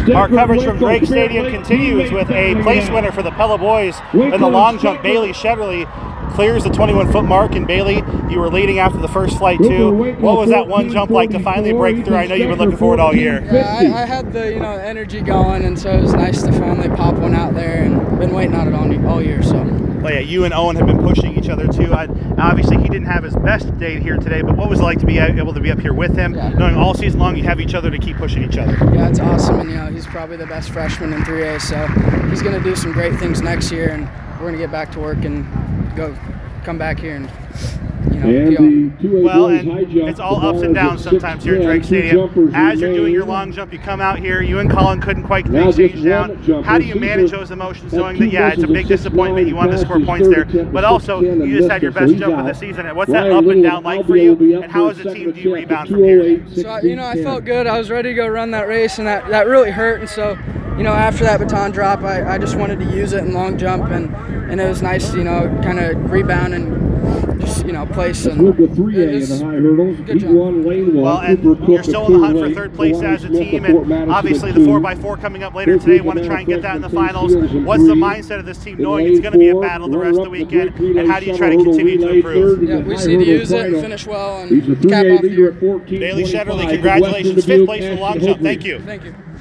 Our coverage from Drake Stadium continues with a place winner for the Pella boys in the long jump. Bailey Shetterly clears the 21-foot mark, and Bailey, you were leading after the first flight too. What was that one jump like to finally break through? I know you've been looking forward all year. Yeah, I had the energy going, and so it was nice to finally pop one out there, and been waiting on it all year. So. Well, yeah, you and Owen have been pushing each other too. Obviously, he didn't have his best day here today, but what was it like to be able to be up here with him, knowing all season long you have each other to keep pushing each other? Yeah, it's awesome, and he's probably the best freshman in 3A, so he's going to do some great things next year, and we're going to get back to work and come back here and well, and it's all ups and downs sometimes here at Drake Stadium. As you're doing your long jump, you come out here. You and Colin couldn't quite get things changed down. How do you manage those emotions, knowing that, yeah, it's a big disappointment, you wanted to score points there, but also you just had your best jump of the season. What's that up and down like for you, and how as a team do you rebound from here? So, I felt good. I was ready to go run that race, and that really hurt, and so, after that baton drop, I just wanted to use it in long jump, and it was nice, kind of rebound and just, place. And the 3A in the high hurdles. Good well, and you're still in the hunt for third place as a team, and obviously the 4x4 coming up later today. Want to try and get that in the finals. What's the mindset of this team, knowing it's going to be a battle the rest of the weekend, and how do you try to continue to improve? Yeah, we just need to use it and finish well and cap off the year. Bailey Shetterly, congratulations. 5th place in the long jump. Thank you. Thank you.